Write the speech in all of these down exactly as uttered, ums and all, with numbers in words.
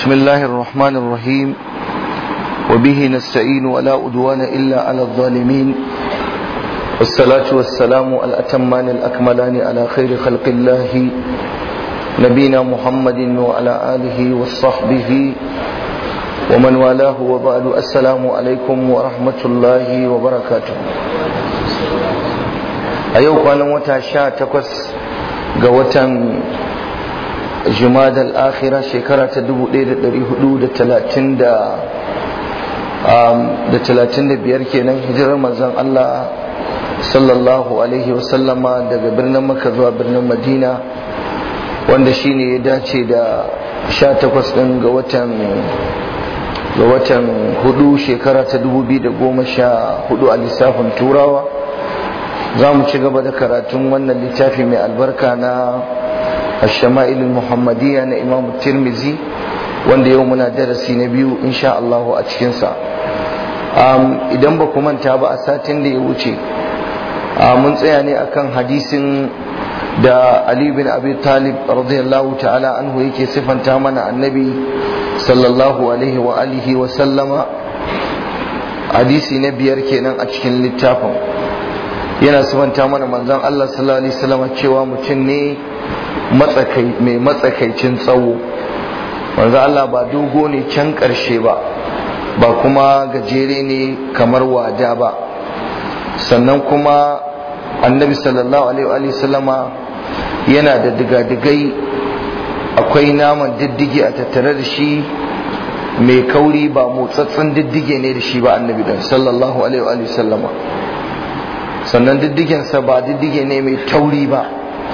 بسم الله الرحمن الرحيم وبه نستعين ولا أدوان إلا على الظالمين والصلاة والسلام الأتمان الأكملان على خير خلق الله نبينا محمد وعلى آله وصحبه ومن والاه وبعد السلام عليكم ورحمة الله وبركاته أيوك أنا متعشاء تقص قوة جماد الآخرة شكرا تدبو ليلة دري حدود تلاتين دا da talatin da biyar kenan hijirar manzon Allah sallallahu alaihi wasallama daga birnin Makka zuwa birnin Madina, wanda shine ya dace da sha takwas din ga watan ga watan hudu shekara ta dubu biyu da goma sha hudu a lissafin turawa. Za mu ci gaba da karatun wannan littafi mai albarka na الشمائل المحمدية na Imam Tirmizi, wanda yau muna darasi na biyu insha Allah a cikinsa. Um, idan ba ku manta ba a satin da ya wuce uh, mun tsaya ne akan hadisin da Ali bin Abi Talib radiyallahu ta'ala anhu yake sifanta mana annabi sallallahu alaihi wa alihi wa sallama. Hadisi na biyar kenan a cikin littafin, yana sifanta mana manzon Allah sallallahu alaihi wasallam cewa mutum ne matsakai mai matsakaicin tsawo. manzon Allah ba dogo ne can karshe ba, ba kuma gajere ne kamar wada ba. Sannan kuma annabi sallallahu alaihi wa sallama yana da digadigai, akwai naman diddige a tattare da shi mai kauri, ba motsatsen diddige ne da shi ba annabi dan sallallahu alaihi wa sallama. Sannan diddigensa ba diddige ne mai tauri ba,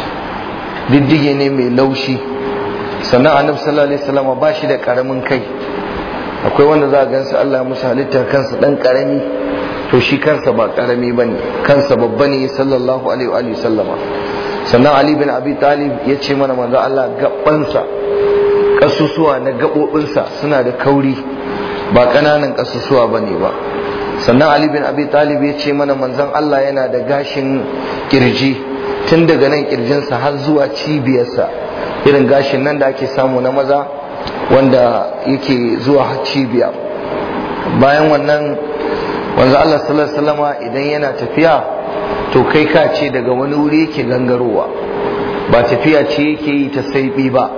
diddige ne mai laushi. Sannan annabi sallallahu alaihi wa sallama ba shi da karamin kai. Akwai wanda za a gansu Allah musu halittar kansa dan karami, to shi kansa ba karami bane, kansa babba ne sallallahu alaihi wa sallama. Sannan Ali bin Abi Talib ya ce mana manzo Allah gabansa, kasusuwa na gabobinsa suna da kauri, ba kananan kasusuwa bane ba. Sannan Ali bin Abi Talib ya ce mana manzon Allah yana da gashin kirji, tun daga nan kirjinsa har zuwa cibiyarsa, irin gashin nan da ake samu na maza wanda yake zuwa cibiya. Bayan wannan wanzu Allah sallallahu alaihi wasallama idan yana tafiya, to kai ka ce daga wani wuri yake gangarowa, ba tafiya ce yake yi ta saibi ba,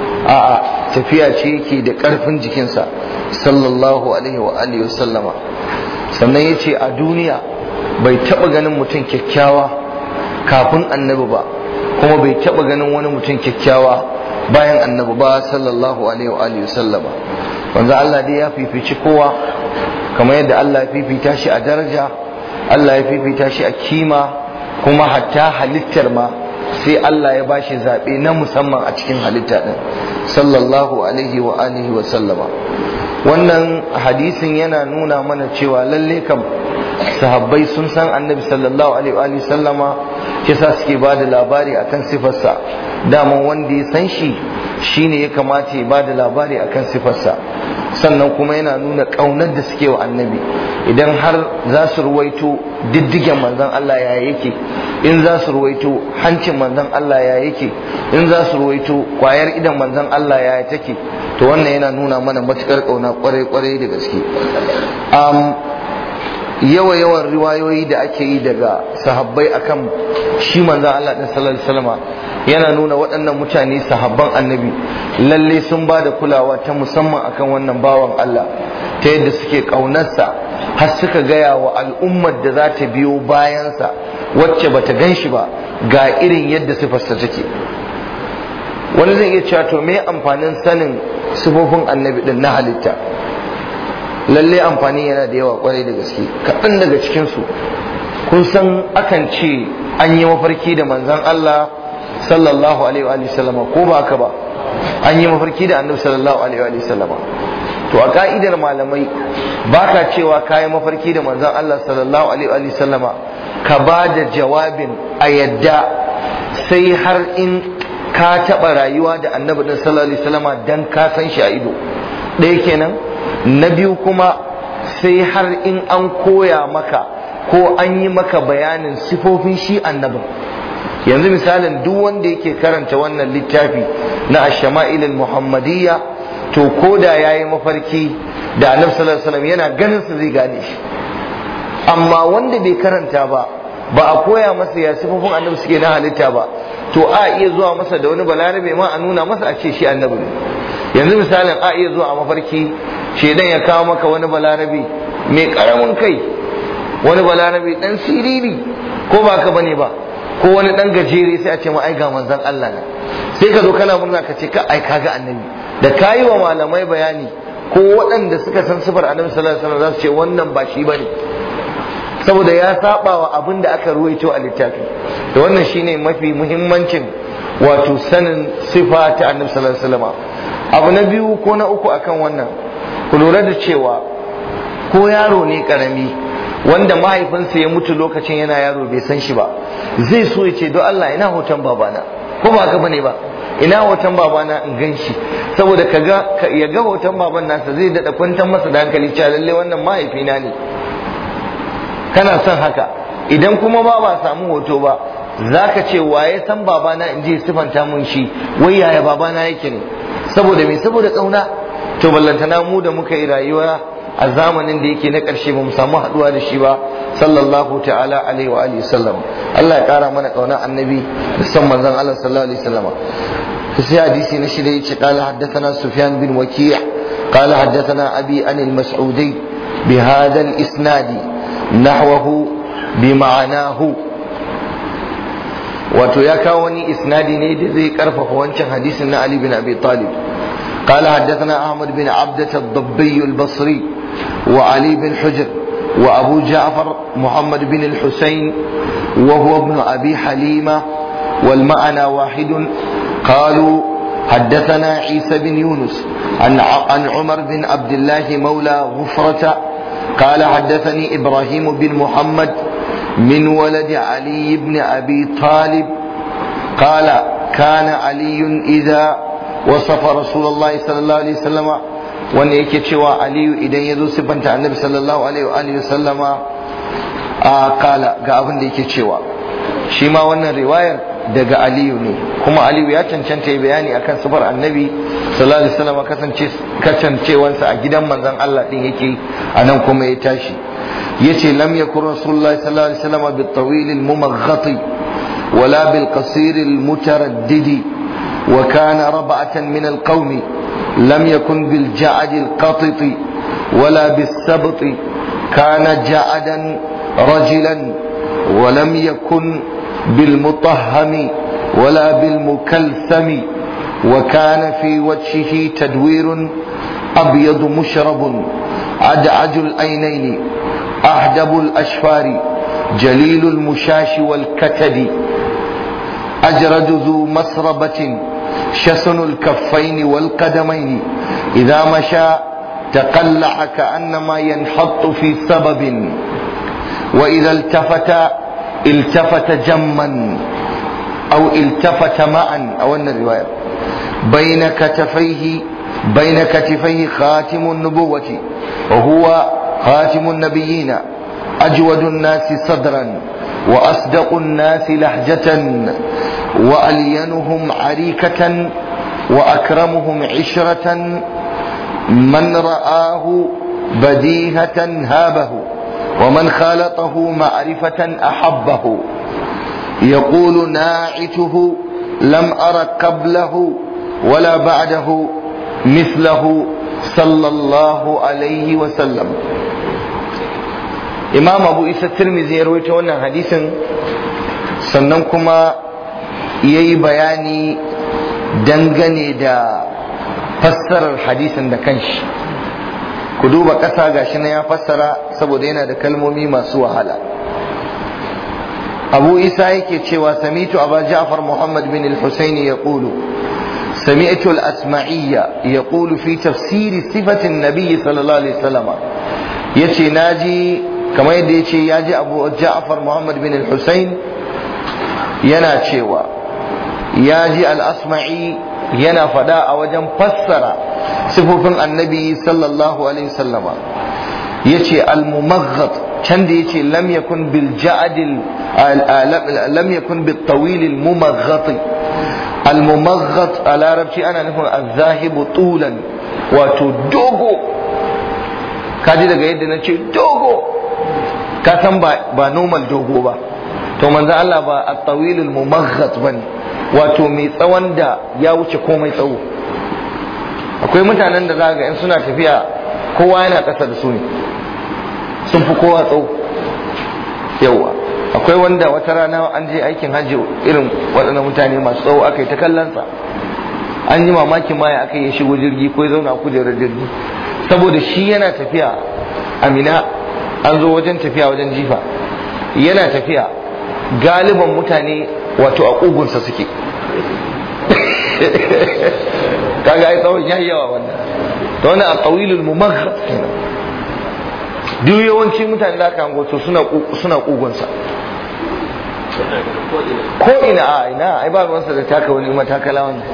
a'a tafiya ce yake da karfin jikinsa sallallahu alaihi wa alihi wasallama. Sannan yace a duniya bai taba ganin mutum kyakkyawa kafin annabi ba, kuma bai taba ganin wani mutum kyakkyawa bayan annabi ba sallallahu alaihi wa alihi sallama. Wanzu Allah dai ya fifici kowa, kamar yadda Allah ya fifita shi a daraja, Allah ya fifita shi a kima, kuma hatta halittar ma sai Allah ya bashi zabe na musamman a cikin halitta din sallallahu alaihi wa alihi wa sallama. Wannan hadisin yana nuna mana cewa lalle kam sahabbai sun san annabi sallallahu alaihi wa alihi sallama, kisa suke ba da labari akan sifarsa. Daman wanda ya san shi shine ya kamata ya ba da labari akan sifarsa. Sannan kuma yana nuna ƙaunar da suke wa annabi. Idan har za su ruwaito diddigen manzon Allah ya yake, in za su ruwaito hancin manzon Allah ya yake, in za su ruwaito kwayar idan manzon Allah ya take, to wannan yana nuna mana matukar ƙauna kwarai-kwarai da gaske. um, yawa yawan riwayoyi da ake yi daga sahabbai akan shi manzon Allah din sallallahu alaihi wasallam yana nuna waɗannan mutane sahabban annabi lalle sun ba da kulawa ta musamman akan wannan bawan Allah, ta yadda suke ƙaunarsa har suka gaya wa al'ummar da za ta biyo bayansa wacce bata gan shi ba ga irin yadda sifarsa take. Wani zai iya cewa to me amfanin sanin sifofin annabi din na halitta? Lalle amfani yana da yawa kwarai da gaske. Kaɗan daga cikinsu, kun san akan ce an yi mafarki da manzon Allah sallallahu alaihi wa sallama, ko ba haka ba? An yi mafarki da annabi sallallahu alaihi wa sallama. To a ka'idar malamai baka cewa kayi mafarki da manzon Allah sallallahu alaihi wa sallama ka ba da jawabin a yadda sai har in ka taɓa rayuwa da annabi din sallallahu alaihi wa sallama dan ka san shi a ido. Ɗaya kenan. Na biyu kuma sai har in an koya maka ko an yi maka bayanin sifofin shi annabin. Yanzu misalin duk wanda yake karanta wannan littafi na ash-shama'il al-muhammadiyya to ko da yayi mafarki da annabi sallallahu alaihi wasallam yana ganin su zai gane shi. Amma wanda bai karanta ba, ba a koya masa ya sifofin annabi suke na halitta ba, to a iya zuwa masa da wani balarabe ma a nuna masa a ce shi annabi ne. Yanzu misalin a iya zuwa a mafarki shedan ya kawo maka wani balarabe mai karamin kai, wani balarabe dan siriri, ko ba ka bane ba, ko wani dan gajere, sai a ce ma ai ga manzon Allah ne. Sai ka zo kana murna ka ce ka ai kaga annabi. Da kayi wa malamai bayani ko waɗanda suka san sifar annabi sallallahu alaihi wasallam za su ce wannan ba shi bane, saboda ya saba wa abin da aka ruwaito a littafi. Da wannan shine mafi muhimmancin wato sanin sifa ta annabi sallallahu alaihi wasallam. Abu na biyu ko na uku akan wannan, ku lura da cewa ko yaro ne karami wanda mahaifinsa ya mutu lokacin yana yaro bai san shi ba, zai so ya ce don Allah ina hoton babana, ko ba haka bane ba, ina hoton babana in gan shi, saboda kaga ya ga hoton baban nasa zai daɗa kwantar masa da hankali cewa lalle wannan mahaifina ne. Kana son haka. Idan kuma ba ba samu hoto ba, zaka ce waye san babana in je sifanta mun shi, wai yaya babana yake ne, saboda me, saboda kauna. To ballantana mu da muka yi rayuwa a zamanin da yake na ƙarshe ba mu samu haɗuwa da shi ba, sallallahu ta'ala alaihi wa alihi sallam. Allah ya ƙara mana ƙauna annabi da san manzon Allah sallallahu alaihi wasallam. sai hadisi na shida yace qala haddathana Sufyan bin Waki' qala haddathana abi an al-Mas'udi bi hadha al-isnad nahwahu bi ma'anahu. wato ya kawo wani isnadi ne da zai karfafa wancan hadisin na Ali bin Abi Talib. قال حدثنا أحمد بن عبدة الضبي البصري وعلي بن حجر وأبو جعفر محمد بن الحسين وهو ابن أبي حليمة والمعنى واحد. قالوا حدثنا عيسى بن يونس عن عن عمر بن عبد الله مولى غفرة قال حدثني إبراهيم بن محمد من ولد علي بن أبي طالب قال كان علي إذا وصف رسول الله صلى الله عليه وسلم wanda yake cewa Aliyu idan ya zo siffanta annabi sallallahu alaihi wa alihi wasallama a kala ga abin da yake cewa, shi ma wannan riwayar daga Aliyu ne, kuma Aliyu ya cancanta yi bayani akan sifar annabi sallallahu alaihi wasallama kasance kasancewansa a gidan manzon Allah din yake, anan kuma ya tashi yace lam yakun rasulullahi sallallahu alaihi wasallama bit tawil al mumaghati wala bil qasir al mutaraddidi wa kana rab'atan min al qawmi لم يكن بالجعد القطط ولا بالسبط كان جعدا رجلا ولم يكن بالمطهم ولا بالمكلثم وكان في وجهه تدوير أبيض مشرب أدعج العينين أحدب الأشفار جليل المشاش والكتد أجرد ذو مسربة شسن الكفين والقدمين إذا مشى تقلع كأنما ينحط في سبب وإذا التفت التفت جما أو التفت معا أو أن الرواية بين كتفيه بين كتفيه خاتم النبوة وهو خاتم النبيين أجود الناس صدرا وأصدق الناس لهجة وألينهم عريكة وأكرمهم عشرة من رآه بديهة هابه ومن خالطه معرفة أحبه يقول ناعته لم أر قبله ولا بعده مثله صلى الله عليه وسلم. Imam Abu Isa Tirmidhi ya rawaito wannan hadisin, sannan kuma yayi bayani dangane da fassarar hadisin da kanshi. Ku duba ƙasa gashi na ya fassara saboda yana da kalmomi masu wahala. Abu Isa yake cewa sami'tu Abu Ja'far Muhammad bin al-Husayn yaqulu sami'tu al-Asma'iyya yaqulu fi tafsiri sifati an-nabiy sallallahu alaihi wasallam. Yace naji kamar yadda ya ce ya ji Abu Ja'far Muhammad bin al-Husayn yana cewa ya ji al-Asma'i yana fada a wajen fassara sifofin annabi sallallahu alaihi wasallama, yace al-mumaghat can da yace lam yakun bil ja'd lam yakun bit tawil al-mumaghat al-mumaghat a larabci ana nufin az-zahibu tulan wato dogo, kaji daga yadda na ce dogo, ka san ba ba normal dogo ba, to manzo Allah ba at-tawilul mumaghat bane, wato mai tsawon da ya wuce komai tsawo. Akwai mutanen da za ga in suna tafiya kowa yana ƙasa da su ne, sun fi kowa tsawo. Yawa akwai wanda wata rana an je aikin hajji irin waɗannan mutane masu tsawo aka yi ta kallonsa, an yi mamakin ma ya aka yi shigo jirgi ko ya zauna a kujerar jirgi, saboda shi yana tafiya Amina, an zo wajen tafiya wajen jifa, yana tafiya galiban mutane wato a ƙugunsa suke kaga ai tsawon yayi yawa wannan, to wannan a tawilul mumaghat kenan. Duk yawanci mutane da aka hango suna suna ƙugunsa ko ina a ina ai ba ruwansa da taka wani matakala wannan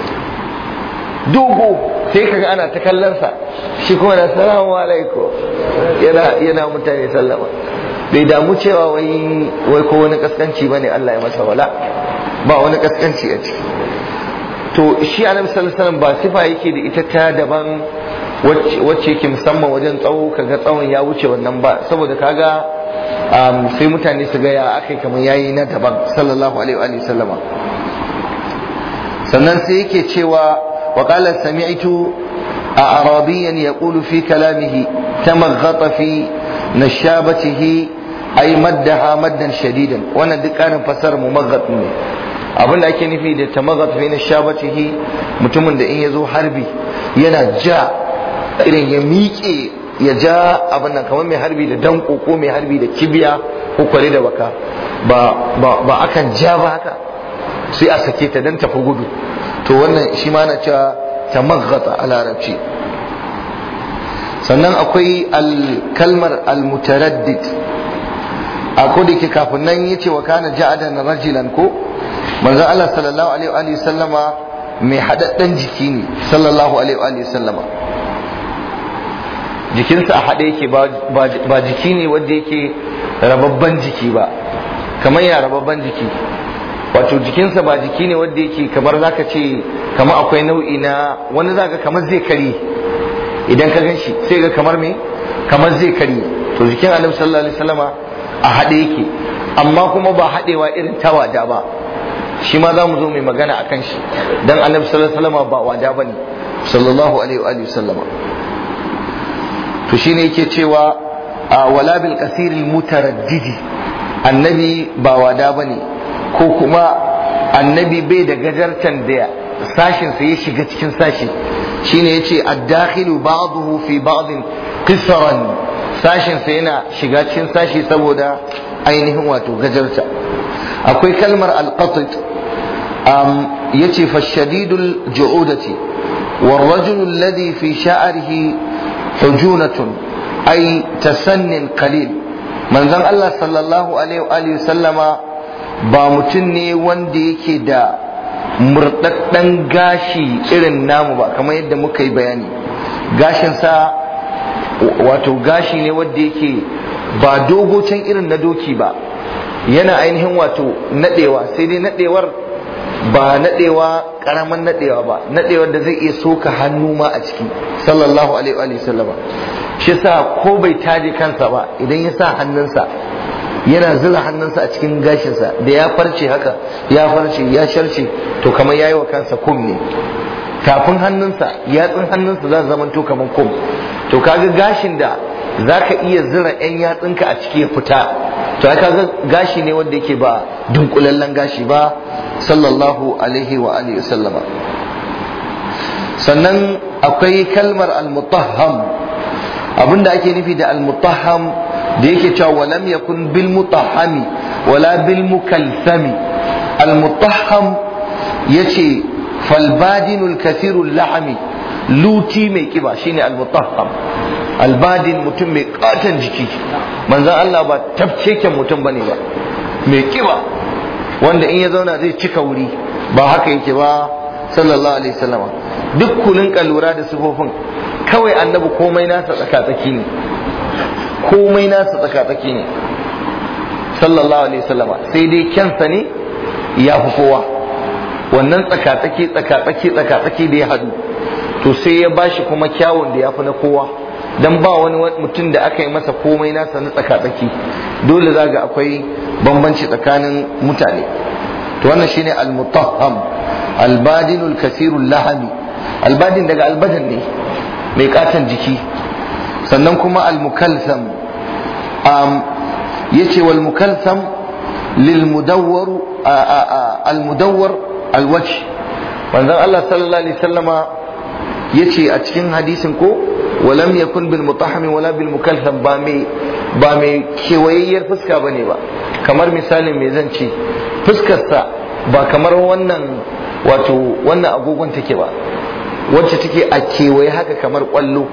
dogo, sai kaga ana ta kallonsa shi kuma da salamu alaikum yana yana mutane sallama, bai damu cewa wai wai ko wani kaskanci bane Allah ya masa, wala ba wani kaskanci a ciki. To shi annabi sallallahu alaihi wasallam ba sifa yake da ita ta daban wacce yake musamman wajen tsawo, kaga tsawon ya wuce wannan ba, saboda kaga um, sai mutane su ga ya akai kamar yayi na daban sallallahu alaihi wa sallama. Sannan sai yake cewa wa qala sami'tu a'rabiyan yaqulu fi kalamihi tamaghata fi nashabatihi ay maddaha maddan shadidan, wannan duk karin fasar mumaghat ne. Abin da ake nufi da tamaghat fi nashabatihi, mutumin da in yazo harbi yana ja irin ya miƙe ya ja abin nan kamar mai harbi da danko ko mai harbi da kibiya ko kwale da baka, ba ba ba akan ja ba haka sai a sake ta dan tafi gudu, to wannan shi ma na cewa tamaghata a larabci. Sannan akwai kalmar al-mutaraddid, a da ke kafin nan yace wa kana ja'adan rajulan, ko manzon Allah sallallahu alaihi wa sallama mai hadaddan jiki ne sallallahu alaihi wa sallama, jikinsa a haɗe yake, ba jiki ne wanda yake rababban jiki ba, kamar ya rababban jiki, wato jikinsa ba jiki ne wanda yake kamar zaka ce kamar akwai nau'i na wani zaka kamar zai kare idan ka gan shi sai ga kamar me kamar zai kare, to jikin annabi sallallahu alaihi wasallama a haɗe yake, amma kuma ba haɗewa irin ta wada ba, shi ma za mu zo mai magana akan shi, dan annabi sallallahu alaihi wasallama ba wada bane sallallahu alaihi wa sallama. To shine yake cewa wala bil qasiril mutaraddidi, annabi ba wada bane, ko kuma annabi bai da gajartan da sashin sa ya shiga cikin sashi, shine yace ad-dakhilu ba'dahu fi ba'din qisran, sashin sa yana shiga cikin sashi saboda ainihin wato gajarta. Akwai kalmar al-qatit, um, yace fa shadidul ju'udati war rajul alladhi fi sha'rihi hujunatun ay tasannin qalil, manzon Allah sallallahu alaihi wa sallama ba mutum ne wanda yake da murdaddan gashi irin namu ba, kamar yadda muka yi bayani. Gashinsa wato gashi ne wanda yake ba dogo can irin na doki ba, yana ainihin wato nadewa, sai dai nadewar ba nadewa karaman nadewa ba, nadewar da zai iya soka hannu ma a ciki sallallahu alaihi wa sallama. Shi yasa ko bai taje kansa ba, idan ya sa hannunsa yana zura hannunsa a cikin gashinsa, da ya farce haka ya farce ya sharce, to kamar yayi wa kansa kum ne, tafin hannunsa yatsun hannunsa za su zama to kamar kum. To kaga gashin da zaka iya zura yan yatsunka a ciki ya fita, to kaga gashi ne wanda yake ba dunkulallen gashi ba sallallahu alaihi wa alihi sallama. Sannan akwai kalmar al-mutahham, abinda ake nufi da al-mutahham da yake cewa walam yakun bil mutahhami wala bil mukalthami. Al-mutahham yace fal badinul kathirul lahmi, luti mai kiba shine al-mutahham. Al-badin mutum mai katan jiki, manzon Allah ba tafkeken mutum bane ba, mai kiba wanda in ya zauna zai cika wuri, ba haka yake ba sallallahu alaihi wasallam. Duk kulun lura da sifofin, kawai annabi komai nasa tsaka-tsaki ne, komai nasa tsaka-tsaki ne sallallahu alaihi wasallam, sai dai kyansa ne ya fi kowa, wannan tsaka-tsaki tsaka-tsaki tsaka-tsaki da ya hadu, to sai ya bashi kuma kyawun da ya fi na kowa, dan ba wani mutum da aka yi masa komai nasa na tsaka-tsaki, dole zaga akwai bambanci tsakanin mutane. to wannan shine al-mutahham al-badinul kasirul lahami. Albadin daga albadan ne, mai katon jiki. Sannan kuma al-mukalsam um, yace wal mukalsam lil mudawwar al-mudawwar al-wajh. manzon Allah sallallahu alaihi wasallama yace a cikin hadisin ko walam yakun bil mutahham wala bil mukalsam, ba mai ba mai kewayayyar fuska bane ba. kamar misalin me zan ce, fuskarsa ba kamar wannan wato wannan agogon take ba, wacce take a kewaye haka kamar kwallo.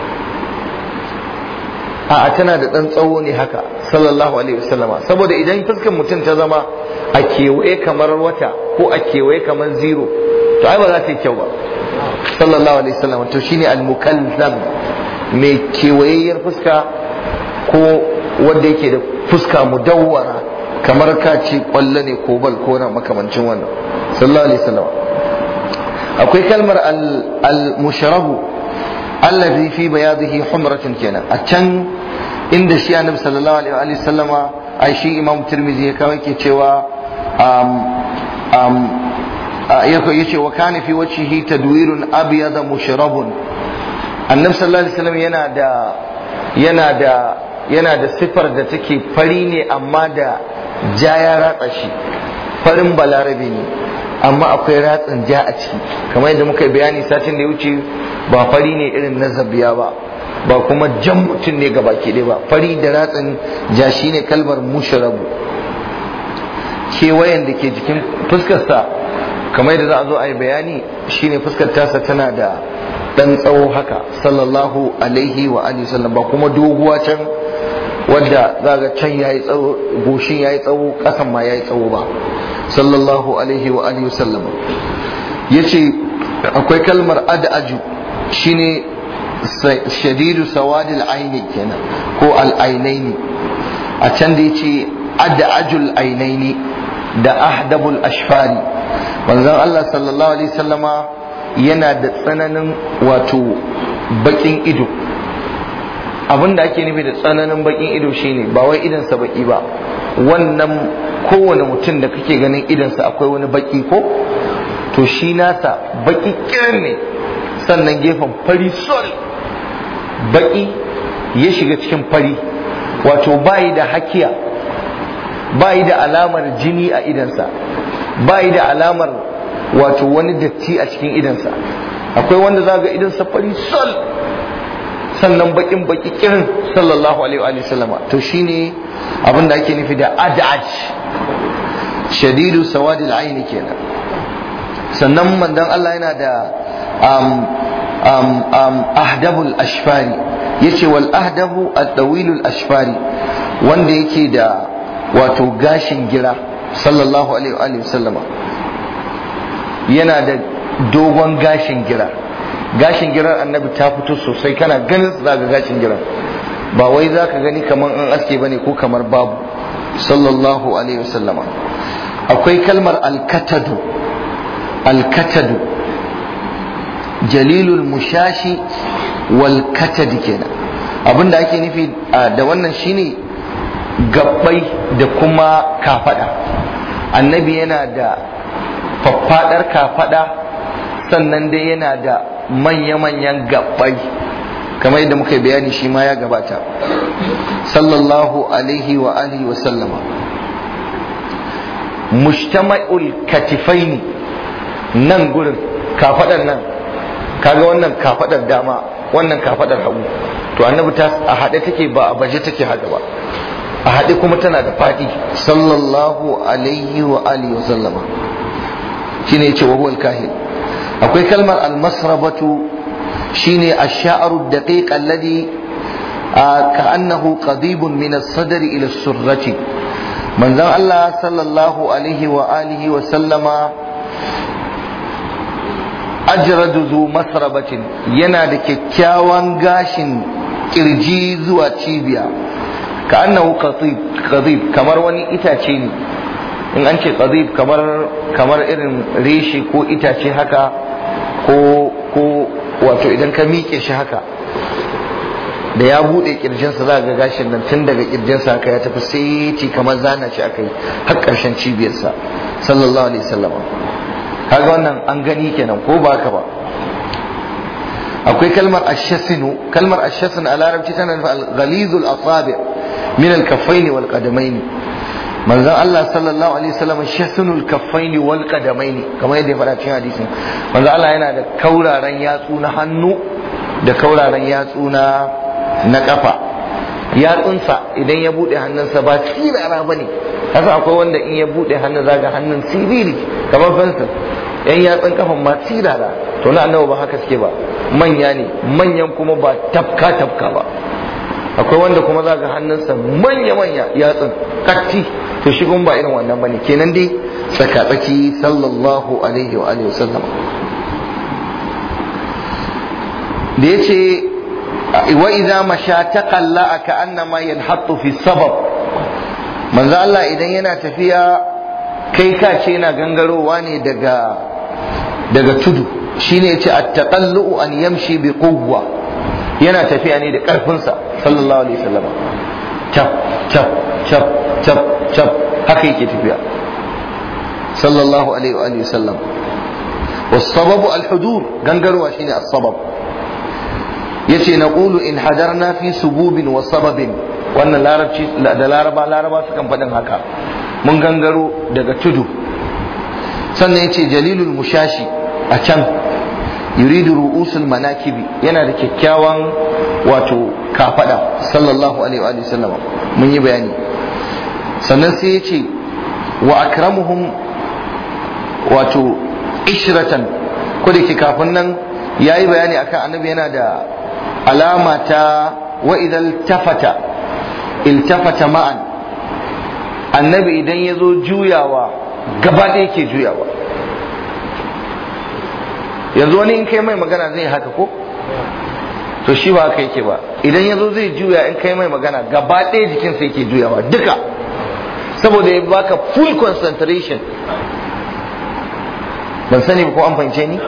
a'a tana da dan tsawo ne haka sallallahu alaihi wasallama, saboda idan fuskar mutum ta zama a kewaye kamar wata ko a kewaye kamar zero, to ai ba za ta yi kyau ba sallallahu alaihi wasallama. to shine al-mukallam, mai kewayayyar fuska ko wanda yake da fuska mudawwara kamar ka ce kwallo ne ko bal ko na makamancin wannan sallallahu alaihi wasallama. akwai kalmar al-mushrabu allazi fi bayadihi humratun kenan, a can inda shi annabi sallallahu alaihi wa sallama ai shi imam tirmidhi ya kawo yake cewa um um yace wa kana fi wajhihi tadwirun abyad mushrabun. annabi sallallahu alaihi wasallam yana da yana da yana da sifar da take fari ne amma da ja ya ratsa shi, farin balarabe ne amma akwai ratsin ja a ciki, kamar yadda muka bayani satin da ya wuce. ba fari ne irin na zabiya ba, ba kuma jan mutum ne ga baki ɗaya ba, fari da ratsin ja shi ne kalmar mushrabu. kewayen da ke jikin fuskarsa kamar yadda za a zo a yi bayani shine fuskar tasa tana da ɗan tsawo haka sallallahu alaihi wa alihi sallam, ba kuma doguwa can wadda zaga can yayi tsawo, goshin yayi tsawo, kasan ma yayi tsawo ba sallallahu alaihi wa alihi sallam. yace akwai kalmar ad'aju, shine shadidu sawadil aini kenan ko al-ainaini. a can da yace ad'ajul ainaini da ahdabul ashfari. manzon Allah sallallahu alaihi sallama yana da tsananin wato bakin ido. abinda ake nufi da tsananin bakin ido shine ba wai idansa baki ba, wannan kowane mutum da kake ganin idansa akwai wani baki ko, to shi nasa baki kiran ne, sannan gefen fari sol, baki ya shiga cikin fari, wato bayi da hakiya, bayi da alamar jini a idansa, bayi da alamar wato wani datti a cikin idansa. akwai wanda za ga idansa fari sol sannan bakin baki kirin sallallahu alaihi wa sallama. to shine abin da ake nufi da ad'aj, shadidu sawadil aini kenan. sannan manzon Allah yana da um, um, um, ahdabul ashfari, yace wal ahdabu at-tawilul ashfari, wanda yake da wato gashin gira sallallahu alaihi wa sallama, yana da dogon gashin gira. gashin girar annabi ta fito sosai, kana ganin zaka gashin girar, ba wai zaka gani kamar an aske bane ko kamar babu sallallahu alaihi wa sallama. akwai kalmar al-katadu, al-katadu jalilul mushashi wal katad kenan. abinda ake nufi da wannan shine gabbai da kuma kafada. annabi yana da faffadar kafada, sannan dai yana da manya-manyan gabbai, kamar yadda muka bayani shi ma ya gabata sallallahu alaihi wa alihi wa sallama. mujtama'ul katifaini, nan gurin kafadar nan, kaga wannan kafadar dama, wannan kafadar hagu, to annabi ta a hade take, ba a baje take haka ba, a hade kuma tana da fadi sallallahu alaihi wa alihi wa sallama. shine yace wa huwal kahil. akwai kalmar al-masrabatu, shine ash-sha'ru ad-daqiq alladhi ka'annahu qadibun min as-sadr ila as-surrati. manzon Allah sallallahu alaihi wa alihi wa sallama ajradu zu masrabatin, yana da kyakkyawan gashin kirji zuwa cibiya, ka'annahu qadib, kamar wani itace ne. in an ce qadib kamar kamar irin reshe ko itace haka, ko ko wato idan ka miƙe shi haka da ya buɗe kirjinsa za ga gashin nan tun daga kirjinsa haka ya tafi sai kamar zana shi aka yi har ƙarshen cibiyarsa sallallahu alaihi wasallam. kaga wannan an gani kenan ko ba haka ba. akwai kalmar ashasinu, kalmar ashasin a larabci tana nufin al-ghalizul asabi min al-kaffaini wal qadamaini. manzon Allah sallallahu alaihi wasallam shasinul kaffaini wal qadamaini, kamar yadda ya faɗa cikin hadisin. manzon Allah yana da kauraran yatsu na hannu da kauraran yatsu na na kafa. yatsunsa idan ya bude hannunsa ba sirara bane, kasa akwai wanda in ya bude hannun zaga hannun siriri kamar fensir, yan yatsun kafan ma sirara. to na annabi ba haka suke ba, manya ne, manyan kuma ba tafka tafka ba. akwai wanda kuma za ga hannunsa manya manya yatsun katti, to shi kuma ba irin wannan bane. kenan dai tsaka tsaki sallallahu alaihi wa alihi wasallam. da yace wa idza masha taqalla ka annama yanhattu fi sabab, manzo Allah idan yana tafiya kai ka ce yana gangarowa ne daga daga tudu. shine yace at-taqallu an yamshi bi quwwa, yana tafiya ne da karfinsa sallallahu alaihi wasallam. tap tap tap tap tap haka yake tafiya sallallahu alaihi wa alihi wasallam. was-sababu al-hudur, gangarowa shine as-sabab. yace naqulu in hadarna fi sububin wa sababin, wannan larabci da laraba laraba sukan faɗin haka, mun gangaro daga tudu. sannan yace jalilul mushashi a can yuridu ru'usul manakibi, yana da kyakkyawan wato kafada sallallahu alaihi wa sallam, mun yi bayani. sannan sai yace wa akramuhum wato ishratan, ko da ke kafin nan yayi bayani akan annabi yana da alama ta wa idan tafata iltafata ma'an, annabi idan ya zo juyawa gaba ɗaya yake juyawa. yanzu wani in kai mai magana zai haka ko, to shi ba haka yake ba. idan ya zo zai juya in kai mai magana gaba ɗaya jikinsa yake juyawa duka, saboda ya baka full concentration. ban sani ba ko an fahimce ni,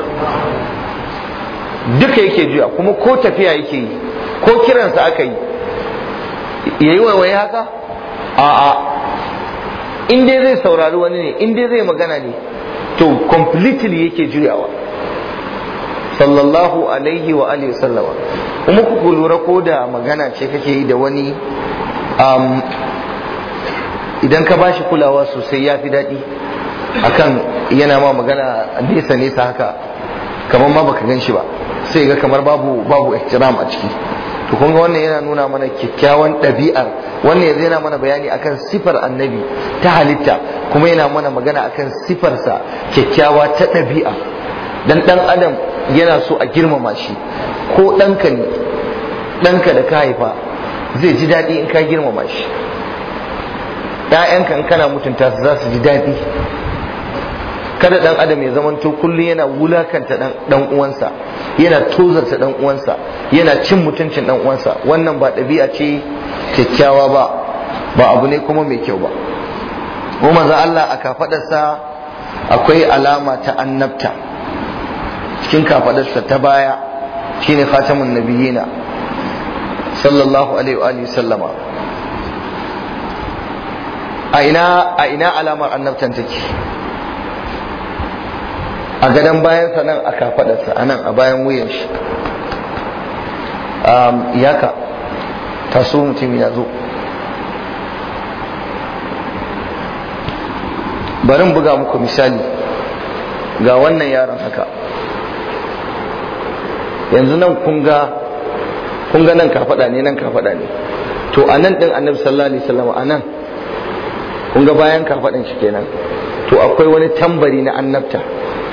duka yake juya, kuma ko tafiya yake yi ko kiransa aka yi yayi waiwaye haka, a'a, in dai zai saurari wani ne, in dai zai magana ne, to completely yake juyawa sallallahu alaihi wa alihi sallama. kuma ku lura ko da magana ce kake yi da wani, um, idan ka bashi kulawa sosai ya fi daɗi akan yana ma magana nesa nesa haka kamar ma baka gan shi ba, sai ga kamar babu babu ihtiram a ciki. to kun ga wannan yana nuna mana kyakkyawan ɗabi'ar, wannan yanzu yana mana bayani akan sifar annabi ta halitta, kuma yana mana magana akan sifarsa kyakkyawa ta ɗabi'a. dan dan adam yana so a girmama shi, ko ɗanka ne, ɗanka da ka haifa zai ji daɗi in ka girmama shi. ‘ya'yanka in kana mutunta su za su ji daɗi. kada dan adam ya zamanto kullum yana wulakanta dan uwansa, yana tozarta dan uwansa, yana cin mutuncin dan uwansa. wannan ba ɗabi'a ce kyakkyawa ba, ba abu ne kuma mai kyau ba. kuma manzo Allah a kafadarsa akwai alama ta annabta, cikin kafadarsa ta baya shine khatamun nabiyina sallallahu alaihi wa alihi sallama. a ina a ina alamar annabtan take? a gadon bayansa nan, a kafadarsa a nan a bayan wuyan shi. yaka taso mutum ya zo, bari in buga muku misali. ga wannan yaron haka, yanzu nan kun ga kun ga nan kafada ne, nan kafada ne. to a nan din annabi sallallahu alaihi wasallam a nan kun ga bayan kafadan shi kenan, to akwai wani tambari na annabta.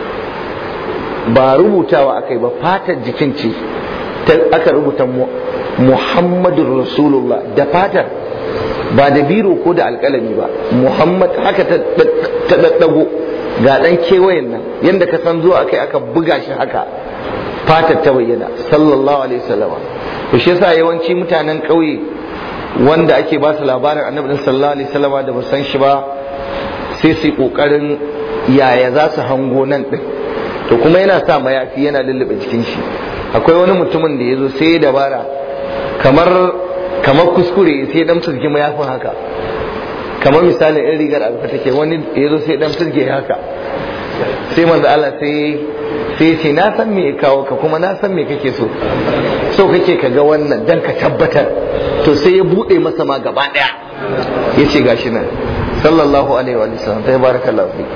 ba rubutawa aka yi ba, fatar jikin ce aka rubuta Muhammadur Rasulullah da fatar, ba da biro ko da alƙalami ba. Muhammad haka ta daddago, ga dan kewayen nan yanda ka san zuwa akai aka buga shi haka, fatar ta bayyana sallallahu alaihi wasallam. to shi yasa yawanci mutanen ƙauye wanda ake ba su labarin annabi sallallahu alaihi wasallam da ba san shi ba, sai su yi kokarin yaya za su hango nan din. to kuma yana sa mayafi yana lullube jikin shi, akwai wani mutumin da ya zo sai ya dabara kamar kamar kuskure sai dan fuske mayafin haka, kamar misalin in rigar abu take, wani ya zo sai dan fuske haka, sai manzo Allah sai sai ce na san me ya kawo ka kuma na san me kake so so kake ka ga wannan dan ka tabbatar, to sai ya bude masa ma gaba daya yace gashi nan sallallahu alaihi wa sallam, sai barakallahu fi.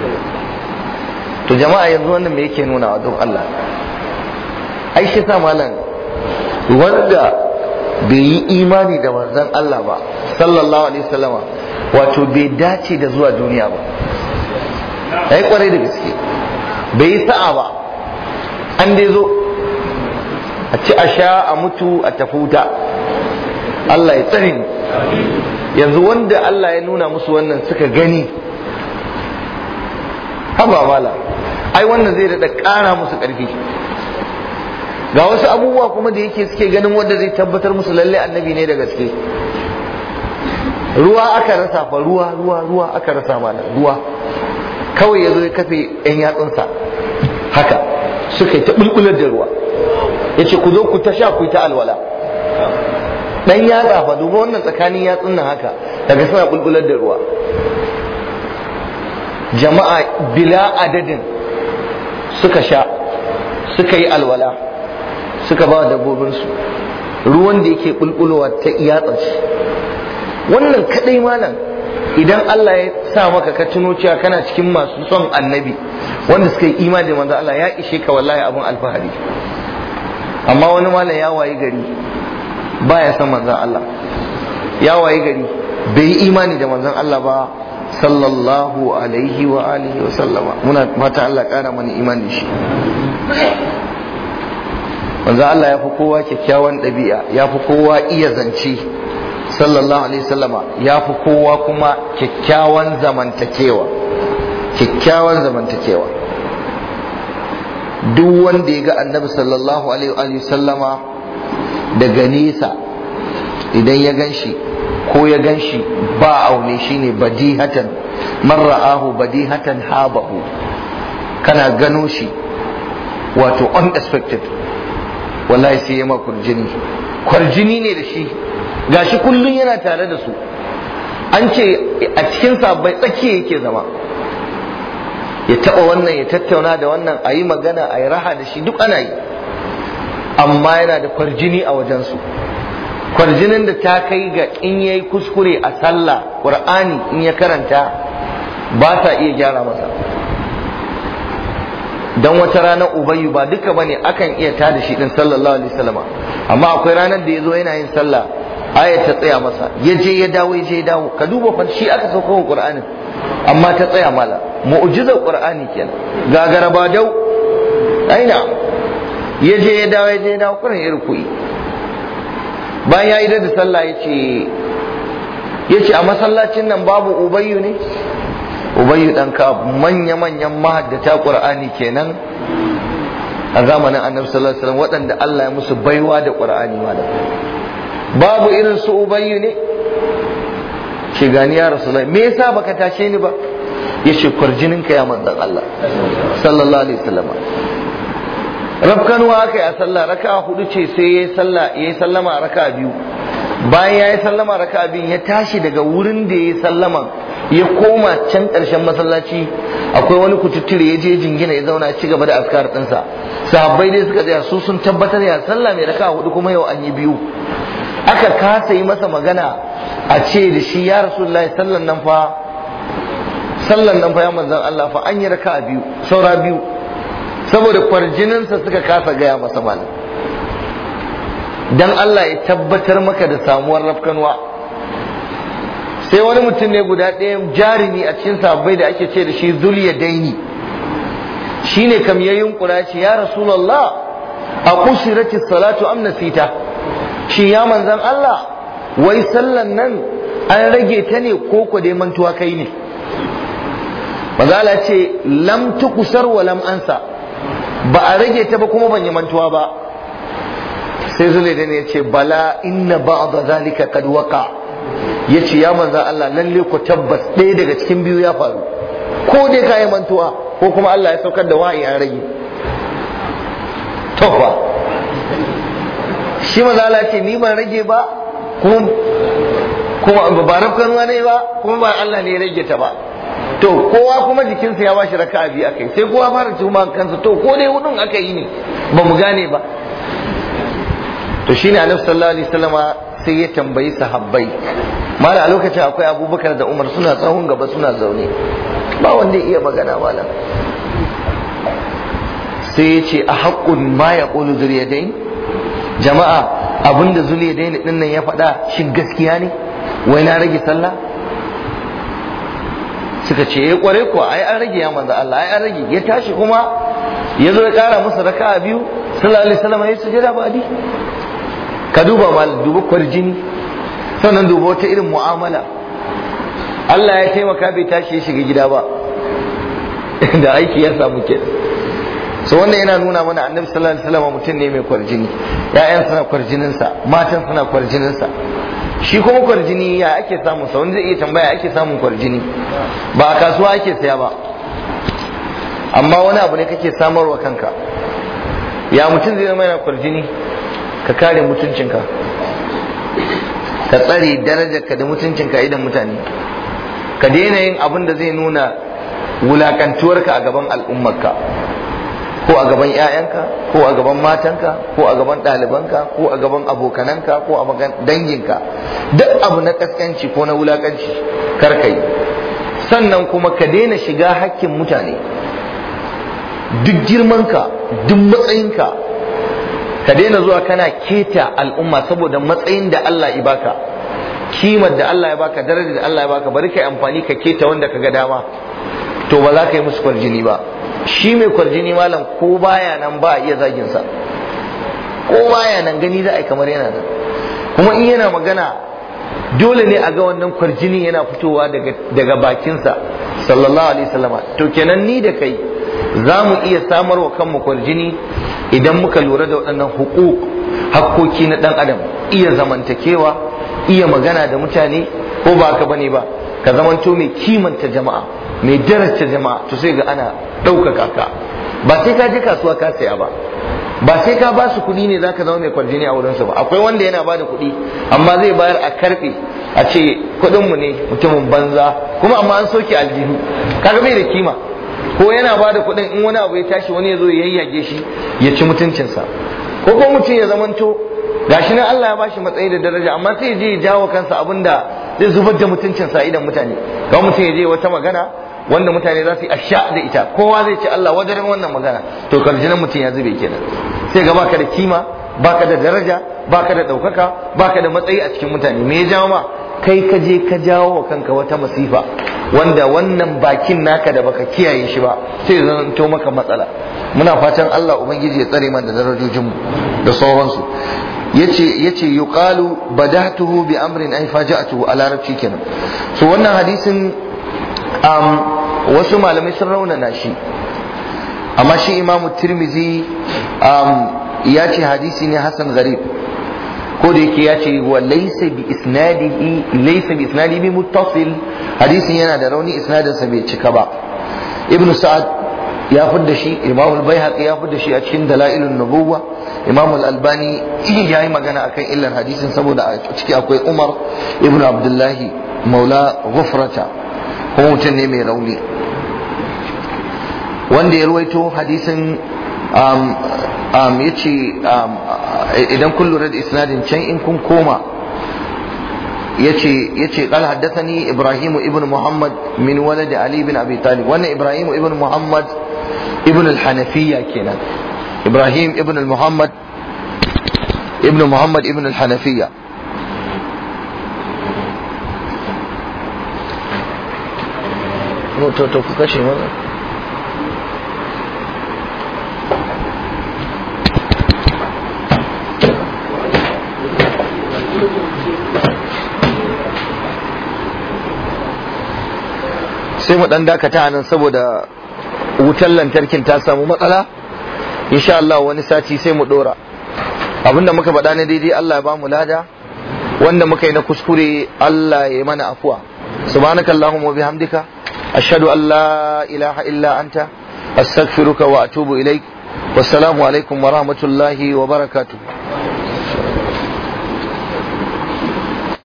To jama'a yanzu wannan me yake nuna wa don Allah? Ai shi sa malam wanda bai yi imani da manzon Allah ba sallallahu alaihi wasallama, wato bai dace da zuwa duniya ba. Ai kwarai da gaske bai yi sa'a ba, an dai zo a ci a sha a mutu a tafuta, Allah ya tsare ni. Yanzu wanda Allah ya nuna musu wannan suka gani, haba mala, ai wannan zai daɗa ƙara musu ƙarfi. Ga wasu abubuwa kuma da yake suke ganin wanda zai tabbatar musu lalle annabi ne da gaske. Ruwa aka rasa fa, ruwa ruwa ruwa aka rasa mana ruwa, kawai ya zo ya kafe yan yatsunsa haka suka yi ta bulbular da ruwa, ya ce ku zo ku ta sha ku ta alwala. Dan yatsa fa, duba wannan tsakanin yatsun nan haka daga suna bulbular da ruwa. Jama'a bila adadin suka sha, suka yi alwala, suka ba dabbobinsu ruwan da yake bulbulowa ta yatsa. Wannan kadai malam, idan Allah ya sa maka ka tuno cewa kana cikin masu son annabi wanda suka yi imani da manzo Allah, ya ishe ka wallahi abun alfahari. Amma wani malam ya wayi gari baya son manzon Allah, ya wayi gari bai yi imani da manzon Allah ba sallallahu alaihi wa alihi wa sallama. Muna fata Allah kara mana imani shi. Manzon Allah ya fi kowa kyakkyawan ɗabi'a, ya fi kowa iya zance sallallahu alaihi sallama, ya fi kowa kuma kyakkyawan zamantakewa, kyakkyawan zamantakewa. Duk wanda ya ga annabi sallallahu alaihi sallama daga nesa, idan ya ganshi ko ya ganshi ba aune, shine badihatan, man ra'ahu badihatan habahu, kana gano shi wato unexpected, wallahi sai ya ma kurjini, kwarjini ne da shi, gashi kullun yana tare da su. An ce a cikin sabbai tsakiya yake zama, ya taba wannan ya tattauna da wannan, a yi magana a yi raha da shi, duk ana yi, amma yana da kwarjini a wajensu. Kwarjinin da ta kai ga in ya yi kuskure a sallah ƙur'ani in ya karanta ba ta iya gyara masa. Dan wata ranar Ubayyu, ba duka bane akan iya tada shi din sallallahu alaihi wasallam, amma akwai ranar da yazo yana yin sallah aya ta tsaya masa, ya je ya dawo ya je ya dawo. Ka duba fa shi aka sauka wa Qur'anin amma ta tsaya mala, mu'jizar Qur'ani kenan, gagara ba dau. Aina ya je ya dawo ya je ya dawo kurin ya rukuyi. Bayan ya idar da sallah yace yace a masallacin nan babu Ubayyu ne? Ubayyu dan ka manya manyan mahaddata Qur'ani kenan a zamanin Annabi sallallahu alaihi wasallam, waɗanda Allah ya musu baiwa da Qur'ani malam. Babu irin su Ubayyu ne? Ce gani ya Rasulullahi, me yasa baka tashe ni ba? Yace kwarjinin ka ya manzon Allah sallallahu alaihi wasallam. Rafkanuwa aka yi a sallah raka'a hudu ce, sai yayi sallah yayi sallama raka'a biyu. Bayan yayi sallama raka'a biyu ya tashi daga wurin da yayi sallaman ya koma can ƙarshen masallaci, akwai wani kututture ya je jingina ya zauna ya ci gaba da askar ɗinsa. Sahabbai dai suka tsaya, su sun tabbatar ya sallah mai raka'a hudu kuma yau an yi biyu. Aka kasa yi masa magana a ce da shi ya Rasulullahi sallan nan fa sallan nan fa ya manzon Allah fa an yi raka'a biyu, saura biyu. Saboda kwarjininsa suka kasa gaya masa malam. Dan Allah ya tabbatar maka da samuwar rafkanwa. Sai wani mutum ne guda ɗaya jarumi a cikin sahabbai da ake ce da shi Zulyadaini, shine kam ya yunkura ce ya Rasulullah a kushirati salatu am nasita, shi ya manzan Allah wai sallan nan an rage ta ne ko ko dai mantuwa kai ne? Manzo Allah ce lam tukusar wa lam ansa, ba a rage ta ba kuma ban yi mantuwa ba. Sai Zulyadaini ya ce bala inna ba'da zalika qad waqa, ya ce ya manzan Allah lalle ku tabbas ɗaya daga cikin biyu ya faru, ko dai ka yi mantuwa ko kuma Allah ya saukar da wahayi an rage. Tofa shi manzo Allah ce ni ban rage ba kuma kuma ba rafkan wani ba kuma ba Allah ne ya rage ta ba. To kowa kuma jikinsa ya bashi raka'a biyu akai, sai kowa fara tuma kansa to ko dai hudun aka yi ne ba mu gane ba. To shine Annabi sallallahu alaihi wasallama sai ya tambayi sahabbai, mala a lokacin akwai Abubakar da Umar suna tsahon gaba suna zaune ba wanda ya iya magana malam. Sai ya ce a haqqun ma yaqulu zuliyadain, jama'a abinda zuliyadain din nan ya faɗa shin gaskiya ne wai na rage sallah? Suka ce ya kware kuwa ai an rage ya manzo Allah ai an rage. Ya tashi kuma ya zo ya kara musu raka'a biyu sallallahu alaihi wasallam ya sujada ba'di. Ka duba mal duba kwarjini, sannan duba wata irin mu'amala. Allah ya taimaka bai tashi ya shiga gida ba da aiki ya samu kenan. So wannan yana nuna mana Annabi sallallahu alaihi wasallam mutum ne mai kwarjini, ƴaƴan suna kwarjinin sa, matan suna kwarjinin sa. Shi kuma kwarjini ya ake samun sa? Wanda zai iya tambaya ake samun kwarjini ba a kasuwa ake saya ba, amma wani abu ne kake samarwa kanka. Ya mutum zai zama yana kwarjini? Ka kare mutuncinka, ka tsare darajarka da mutuncinka idan mutane, ka daina yin abin da zai nuna wulakantuwarka a gaban al'ummarka, ko a gaban 'ya'yanka, ko a gaban matanka, ko a gaban ɗalibanka, ko a gaban abokananka, ko a gaban danginka. Duk abu na kaskanci ko na wulakanci kar kai. Sannan kuma ka daina shiga hakkin mutane, duk girmanka, duk matsayinka, ka daina zuwa kana keta al'umma saboda matsayin da Allah ya baka, kimar da Allah ya baka, darajar da Allah ya baka, bari kai amfani ka keta wanda ka ga dama, to ba za ka yi musu kwarjini ba. Shi mai kwarjini malam ko baya nan ba a iya zagin sa, ko baya nan gani za a yi kamar yana nan, kuma in yana magana dole ne a ga wannan kwarjini yana fitowa daga daga bakinsa sallallahu alaihi wasallama. To kenan ni da kai za mu iya samar wa kanmu kwarjini idan muka lura da waɗannan hukuk, hakkoki na ɗan adam, iya zamantakewa, iya magana da mutane, ko ba haka bane ba, ka zamanto mai kimanta jama'a, mai daraja jama'a, to sai ga ana ɗaukaka ka. Ba sai ka je kasuwa ka saya ba, ba sai ka ba su kuɗi ne za ka zama mai kwarjini a wurinsu ba. Akwai wanda yana ba da kuɗi amma zai bayar a karɓe a ce kuɗinmu ne, mutumin banza, kuma amma an soke aljihu, kaga bai da kima. Ko yana ba da kuɗin in wani abu ya tashi wani ya zo ya yayyage shi ya ci mutuncinsa, ko ko mutum ya zamanto gashi nan Allah ya bashi matsayi da daraja amma sai ya je ya jawo kansa abin da zai zubar da mutuncinsa idan mutane. Ga mutum ya je wata magana wanda mutane za su yi asha da ita, kowa zai ce Allah wajen wannan magana, to karjinan mutum ya zube kenan. Sai ga baka da kima, baka da daraja, baka da ɗaukaka, baka da matsayi a cikin mutane. Me ya jawo ma? Kai ka je ka jawo wa kanka wata masifa wanda wannan bakin naka da baka kiyaye shi ba sai ya zanto maka matsala. Muna fatan Allah ubangiji ya tsare mana da darajojin mu da sauransu. yace yace yuqalu badahtuhu bi amrin ay faja'tuhu a larabci kenan. So wannan hadisin um, wasu malamai sun raunana shi, amma shi Imam Tirmidhi um, ya ce hadisi ne hasan gharib, ko da yake ya ce wa laysa bi isnadihi laysa bi isnadihi bi muttasil, hadisin yana da rauni, isnadin sa bai cika ba. Ibn Sa'ad ya fidda shi, Imam al-Baihaqi ya fidda shi a cikin Dalailun Nubuwwa, Imam al-Albani ya yi magana akan illar hadisin saboda a ciki akwai Umar ibn Abdullahi maula Ghufrata, kuma mutum ne mai rauni. Wanda ya ruwaito hadisin um, um, ya ce um, idan kun lura da isnadin can in kun koma yace yace qala haddathani Ibrahim ibn Muhammad min walad Ali ibn Abi Talib. Wannan Ibrahim ibn Muhammad ibn al-Hanafiyya kenan, Ibrahim ibn al-Muhammad ibn Muhammad ibn al-Hanafiyya. to to ku kashe mana sai mu dan dakata nan saboda wutar lantarkin ta samu matsala. Insha Allah wani sati sai mu dora. Abinda muka faɗa na daidai Allah ya bamu lada, wanda muka yi na kuskure Allah ya yi mana afuwa. Subhanakallahumma wa bihamdika ashhadu an la ilaha illa anta astaghfiruka wa atubu ilaik. Wassalamu alaikum wa rahmatullahi wa barakatuh.